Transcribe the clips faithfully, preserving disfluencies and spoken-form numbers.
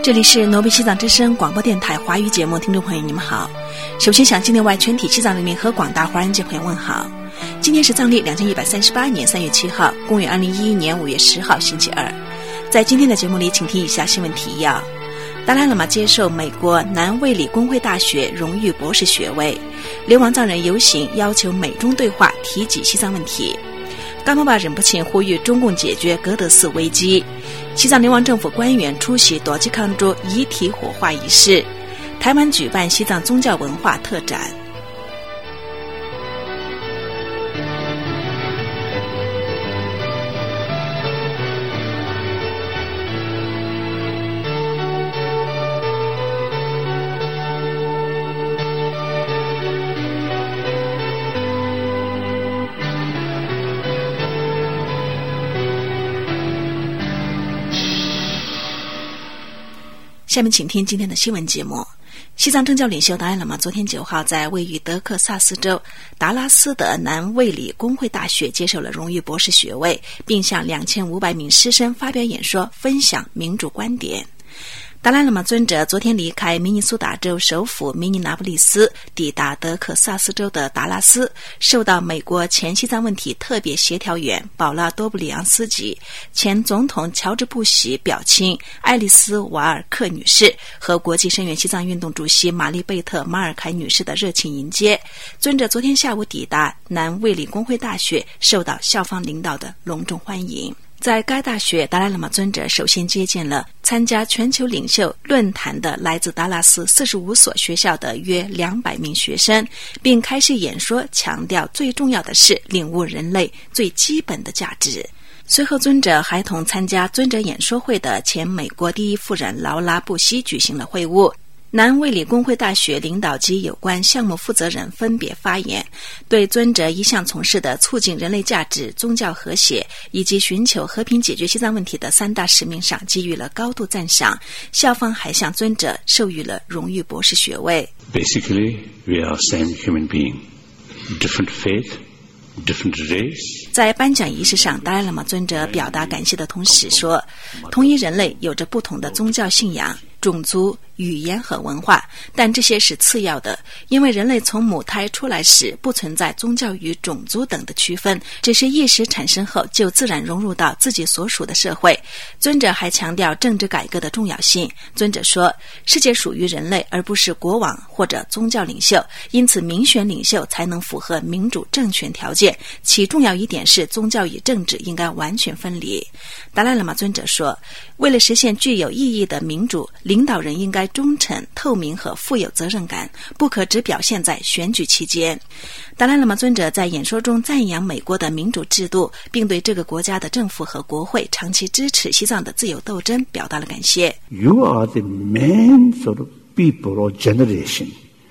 这里是挪威西藏之声广播电台华语节目，听众朋友你们好。首先向境内外全体西藏人民和广大华人界朋友问好。今天是藏历两千一百三十八年三月七号，公元二零一一年五月十号星期二。在今天的节目里，请听以下新闻提要：达赖喇嘛接受美国南卫理公会大学荣誉博士学位；流亡藏人游行要求美中对话，提及西藏问题；噶玛巴忍不钦呼吁中共解决格德斯危机；西藏流亡政府官员出席朵基康珠遗体火化仪式；台湾举办西藏宗教文化特展。下面请听今天的新闻节目。西藏政教领袖达赖喇嘛昨天九号在位于德克萨斯州达拉斯的南卫理公会大学接受了荣誉博士学位，并向两千五百名师生发表演说，分享民主观点。达赖喇嘛尊者昨天离开明尼苏达州首府明尼拿布利斯，抵达德克萨斯州的达拉斯，受到美国前西藏问题特别协调员保拉多布里昂斯基、前总统乔治布希表亲爱丽丝瓦尔克女士和国际声援西藏运动主席玛丽贝特马尔凯女士的热情迎接。尊者昨天下午抵达南卫理公会大学，受到校方领导的隆重欢迎。在该大学，达赖喇嘛尊者首先接见了参加全球领袖论坛的来自达拉斯四十五所学校的约两百名学生，并开始演说，强调最重要的是领悟人类最基本的价值。随后尊者还同参加尊者演说会的前美国第一夫人劳拉·布希举行了会晤。南卫理公会大学领导及有关项目负责人分别发言，对尊者一向从事的促进人类价值、宗教和谐以及寻求和平解决西藏问题的三大使命上给予了高度赞赏。校方还向尊者授予了荣誉博士学位。 Basically, we are same human being, different faith.Different race. 在颁奖仪式上，达赖喇嘛尊者表达感谢的同时说，同一人类有着不同的宗教信仰、种族、语言和文化，但这些是次要的，因为人类从母胎出来时不存在宗教与种族等的区分，只是意识产生后就自然融入到自己所属的社会。尊者还强调政治改革的重要性。尊者说，世界属于人类而不是国王或者宗教领袖，因此民选领袖才能符合民主政权条件，其重要一点是宗教与政治应该完全分离。达赖喇嘛尊者说，为了实现具有意义的民主，领导人应该忠诚、透明和富有责任感，不可只表现在选举期间。达赖喇嘛尊者在演说中赞扬美国的民主制度，并对这个国家的政府和国会长期支持西藏的自由斗争表达了感谢。 You are the main sort of people or generation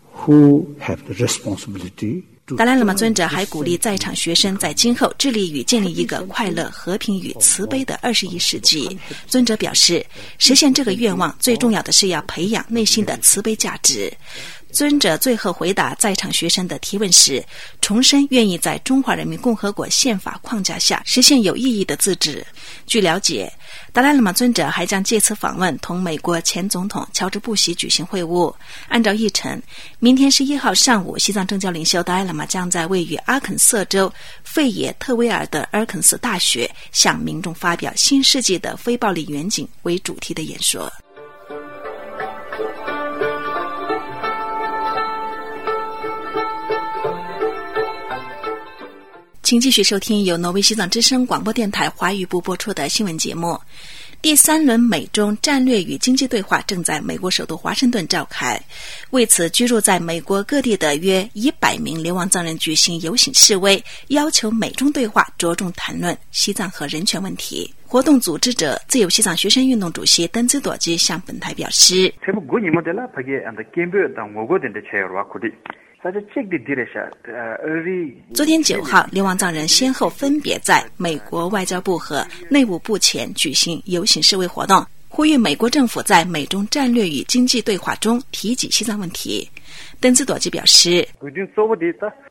who have the responsibility. 达赖喇嘛尊者还鼓励在场学生在今后致力于建立一个快乐、和平与慈悲的二十一世纪。尊者表示，实现这个愿望最重要的是要培养内心的慈悲价值。尊者最后回答在场学生的提问时，重申愿意在中华人民共和国宪法框架下实现有意义的自治。据了解，达赖喇嘛尊者还将借此访问同美国前总统乔治布希举行会晤。按照议程，明天十一号上午，西藏政教领袖达赖喇嘛将在位于阿肯色州费耶特维尔的尔肯斯大学向民众发表新世纪的非暴力远景为主题的演说。请继续收听由挪威西藏之声广播电台华语部播出的新闻节目。第三轮美中战略与经济对话正在美国首都华盛顿召开，为此居住在美国各地的约一百名流亡藏人举行游行示威，要求美中对话着重谈论西藏和人权问题。活动组织者自由西藏学生运动主席登兹朵基向本台表示，昨天九号，流亡藏人先后分别在美国外交部和内务部前举行游行示威活动，呼吁美国政府在美中战略与经济对话中提及西藏问题。登兹朵基表示，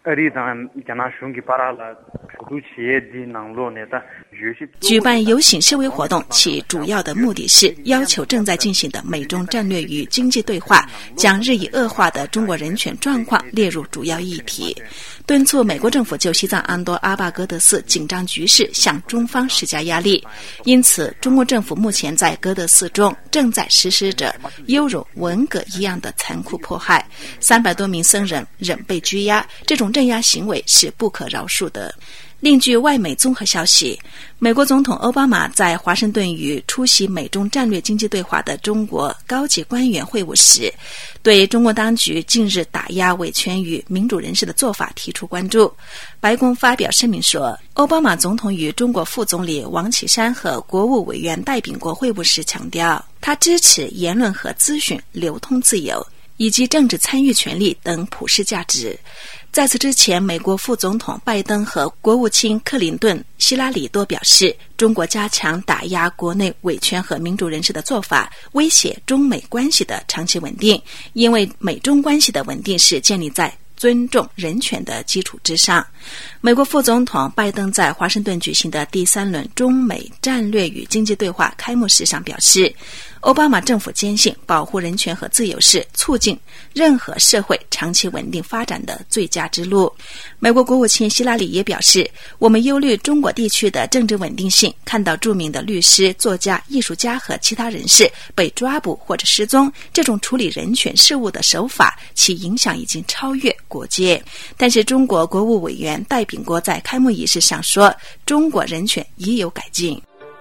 举办游行示威活动，其主要的目的是要求正在进行的美中战略与经济对话将日益恶化的中国人权状况列入主要议题，敦促美国政府就西藏安多阿坝格德寺紧张局势向中方施加压力。因此，中国政府目前在格德寺中正在实施着犹如文革一样的残酷迫害，三百多名僧人仍被拘押，这种镇压行为是不可饶恕的。另据外媒综合消息，美国总统奥巴马在华盛顿与出席美中战略经济对话的中国高级官员会晤时，对中国当局近日打压维权与民主人士的做法提出关注。白宫发表声明说，奥巴马总统与中国副总理王岐山和国务委员戴秉国会晤时强调，他支持言论和资讯流通自由以及政治参与权利等普世价值。在此之前，美国副总统拜登和国务卿克林顿、希拉里都表示，中国加强打压国内维权和民主人士的做法威胁中美关系的长期稳定，因为美中关系的稳定是建立在尊重人权的基础之上。美国副总统拜登在华盛顿举行的第三轮中美战略与经济对话开幕式上表示，奥巴马政府坚信保护人权和自由是促进任何社会长期稳定发展的最佳之路。美国国务卿希拉里也表示，我们忧虑中国地区的政治稳定性，看到著名的律师、作家、艺术家和其他人士被抓捕或者失踪，这种处理人权事务的手法，其影响已经超越国界。但是中国国务委员戴秉国在开幕仪式上说，中国人权已有改进。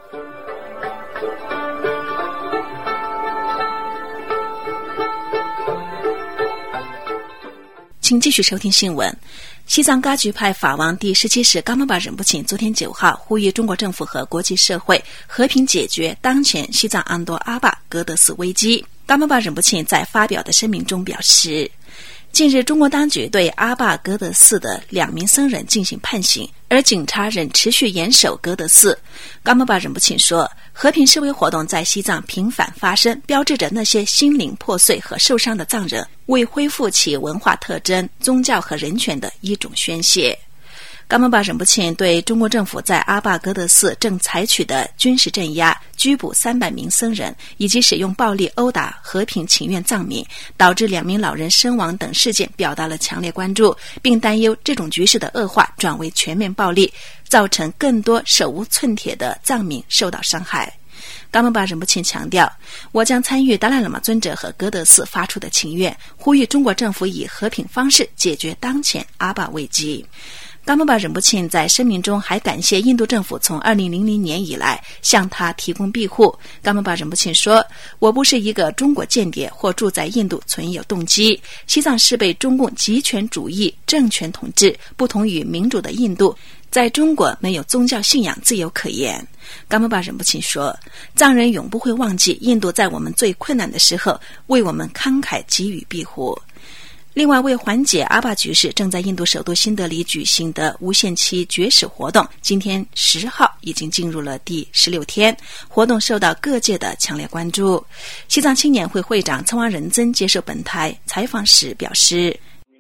请继续收听新闻。西藏噶举派法王第十七世噶玛巴仁波切昨天九号呼吁中国政府和国际社会和平解决当前西藏安多阿坝格德寺危机。噶玛巴仁波切在发表的声明中表示，近日中国当局对阿坝格德寺的两名僧人进行判刑，而警察仍持续严守格德寺。噶玛巴仁波切说，和平示威活动在西藏频繁发生，标志着那些心灵破碎和受伤的藏人为恢复其文化特征、宗教和人权的一种宣泄。噶玛巴仁波切对中国政府在阿坝格德寺正采取的军事镇压、拘捕三百名僧人以及使用暴力殴打和平请愿藏民，导致两名老人身亡等事件表达了强烈关注，并担忧这种局势的恶化转为全面暴力，造成更多手无寸铁的藏民受到伤害。噶玛巴仁波切强调，我将参与达赖喇嘛尊者和格德寺发出的请愿，呼吁中国政府以和平方式解决当前阿坝危机。噶玛巴仁波切在声明中还感谢印度政府从二零零零年以来向他提供庇护。噶玛巴仁波切说，我不是一个中国间谍或住在印度存有动机，西藏是被中共极权主义政权统治，不同于民主的印度，在中国没有宗教信仰自由可言。噶玛巴仁波切说，藏人永不会忘记印度在我们最困难的时候为我们慷慨给予庇护。另外，为缓解阿坝局势，正在印度首都新德里举行的无限期绝食活动，今天十号已经进入了第十六天，活动受到各界的强烈关注。西藏青年会会长仓王仁增接受本台采访时表示，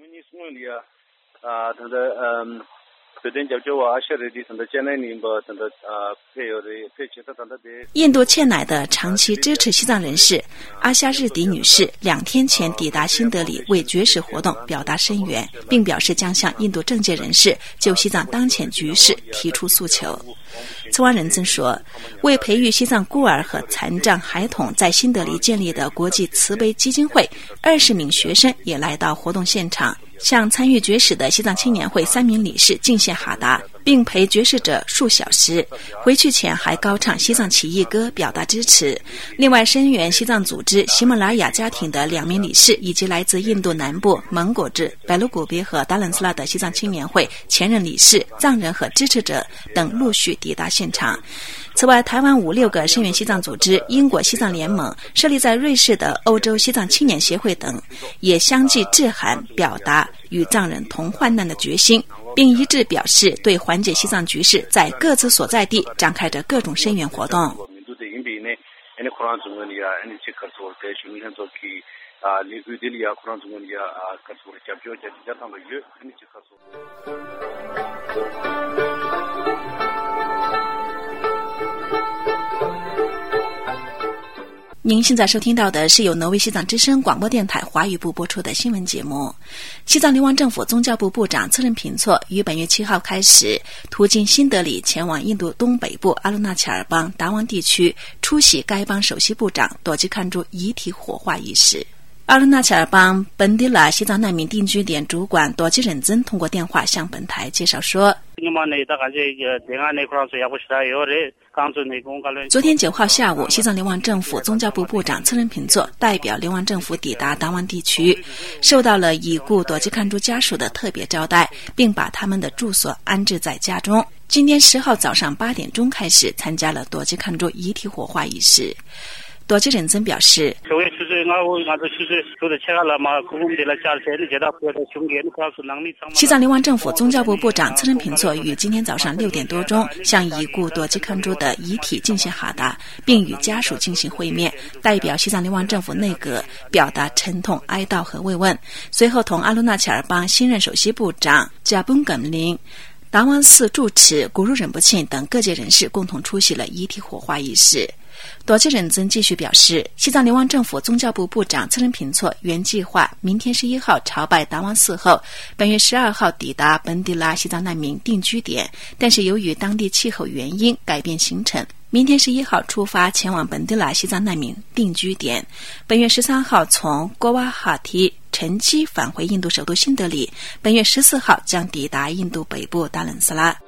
印度切乃的长期支持西藏人士阿夏日迪女士两天前抵达新德里，为绝食活动表达声援，并表示将向印度政界人士就西藏当前局势提出诉求。仓王仁增说，为培育西藏孤儿和残障孩童在新德里建立的国际慈悲基金会二十名学生也来到活动现场，向参与绝食的西藏青年会三名理事敬献哈达，并陪绝食者数小时，回去前还高唱西藏起义歌表达支持。另外，声援西藏组织喜马拉雅家庭的两名理事以及来自印度南部、蒙古自白鲁古别和达兰斯拉的西藏青年会前任理事、藏人和支持者等陆续抵达现场。此外，台湾五六个声援西藏组织、英国西藏联盟、设立在瑞士的欧洲西藏青年协会等也相继致函表达与藏人同患难的决心，并一致表示对缓解西藏局势在各自所在地展开着各种声援活动。 您现在收听到的是由挪威西藏之声广播电台华语部播出的新闻节目。西藏流亡政府宗教部部长策任平措于本月七号开始途经新德里前往印度东北部阿鲁纳恰尔邦达旺地区，出席该邦首席部长朵吉堪珠遗体火化仪式。阿鲁纳恰尔邦本地拉西藏难民定居点主管朵吉忍增通过电话向本台介绍说，昨天九号下午，西藏流亡政府宗教部部长策任平措代表流亡政府抵达达旺地区，受到了已故朵吉堪珠家属的特别招待，并把他们的住所安置在家中。今天十号早上八点钟开始参加了朵吉堪珠遗体火化仪式。朵吉忍增表示，西藏流亡政府宗教部部长策任平措于今天早上六点多钟向已故朵吉堪珠的遗体进行哈达，并与家属进行会面，代表西藏流亡政府内阁表达沉痛哀悼和慰问。随后同阿鲁纳恰尔邦新任首席部长加本耿林、达旺寺住持古鲁忍布沁等各界人士共同出席了遗体火化仪式。朵吉忍增继续表示，西藏流亡政府宗教部部长策任平措原计划明天十一号朝拜达旺寺后，本月十二号抵达本地拉西藏难民定居点，但是由于当地气候原因改变行程，明天十一号出发前往本地拉西藏难民定居点，本月十三号从郭瓦哈提乘机返回印度首都新德里，本月十四号将抵达印度北部达冷斯拉。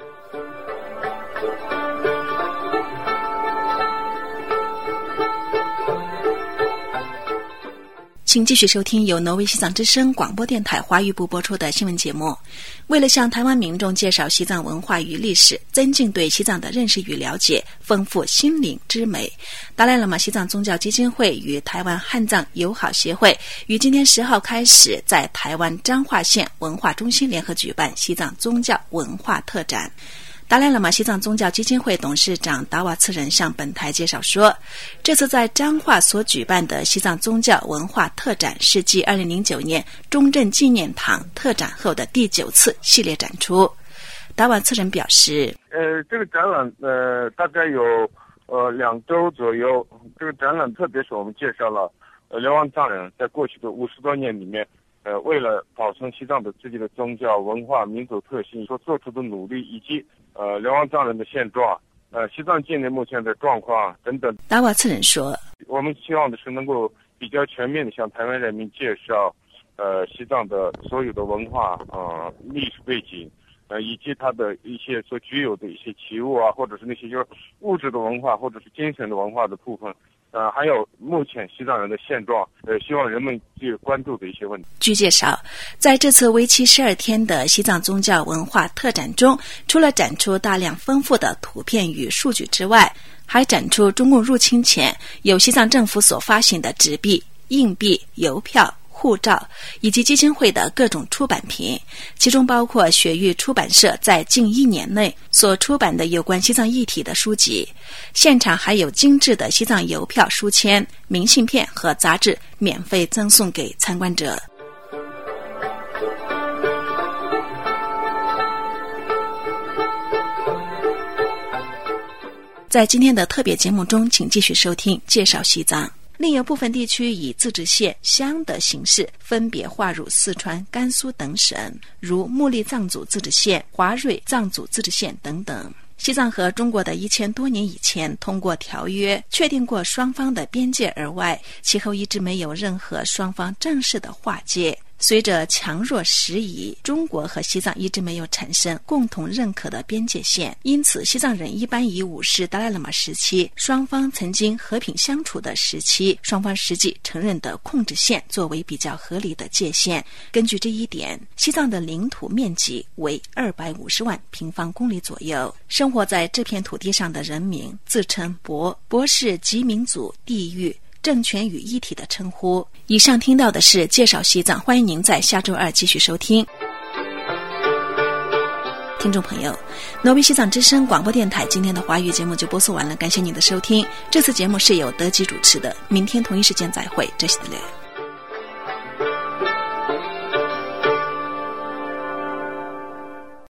请继续收听由挪威西藏之声广播电台华语部播出的新闻节目。为了向台湾民众介绍西藏文化与历史，增进对西藏的认识与了解，丰富心灵之美，达赖喇嘛西藏宗教基金会与台湾汉藏友好协会于今天十号开始在台湾彰化县文化中心联合举办西藏宗教文化特展。达赖喇嘛西藏宗教基金会董事长达瓦次仁向本台介绍说，这次在彰化所举办的西藏宗教文化特展是继二零零九年中正纪念堂特展后的第九次系列展出。达瓦次仁表示， 呃，这个展览呃大概有呃两周左右。这个展览特别是我们介绍了呃流亡藏人在过去的五十多年里面，呃为了保存西藏的自己的宗教文化民族特性所做出的努力，以及呃，流亡藏人的现状，呃，西藏境内目前的状况等等。 达瓦次仁说， 我们希望的是能够比较全面的向台湾人民介绍，呃，西藏的所有的文化呃历史背景，呃，以及它的一些所具有的一些器物啊，或者是那些就是物质的文化或者是精神的文化的部分。呃，还有目前西藏人的现状，呃，希望人们去关注的一些问题。 据介绍，在这次为期十二天的西藏宗教文化特展中，除了展出大量丰富的图片与数据之外，还展出中共入侵前由西藏政府所发行的纸币、硬币、邮票、护照以及基金会的各种出版品，其中包括雪域出版社在近一年内所出版的有关西藏议题的书籍。现场还有精致的西藏邮票书签、明信片和杂志免费赠送给参观者。在今天的特别节目中，请继续收听介绍西藏。另有部分地区以自治县乡的形式分别划入四川、甘肃等省，如木力藏族自治县、华瑞藏族自治县等等。西藏和中国的一千多年以前通过条约确定过双方的边界而外，其后一直没有任何双方正式的划界。随着强弱时移，中国和西藏一直没有产生共同认可的边界线，因此西藏人一般以五世达赖喇嘛时期双方曾经和平相处的时期双方实际承认的控制线作为比较合理的界限。根据这一点，西藏的领土面积为二百五十万平方公里左右，生活在这片土地上的人民自称博，博是极民族、地域、政权与一体的称呼。以上听到的是介绍西藏，欢迎您在下周二继续收听。听众朋友，挪威西藏之声广播电台今天的华语节目就播送完了，感谢您的收听。这次节目是由德吉主持的，明天同一时间再会，这是的嘞。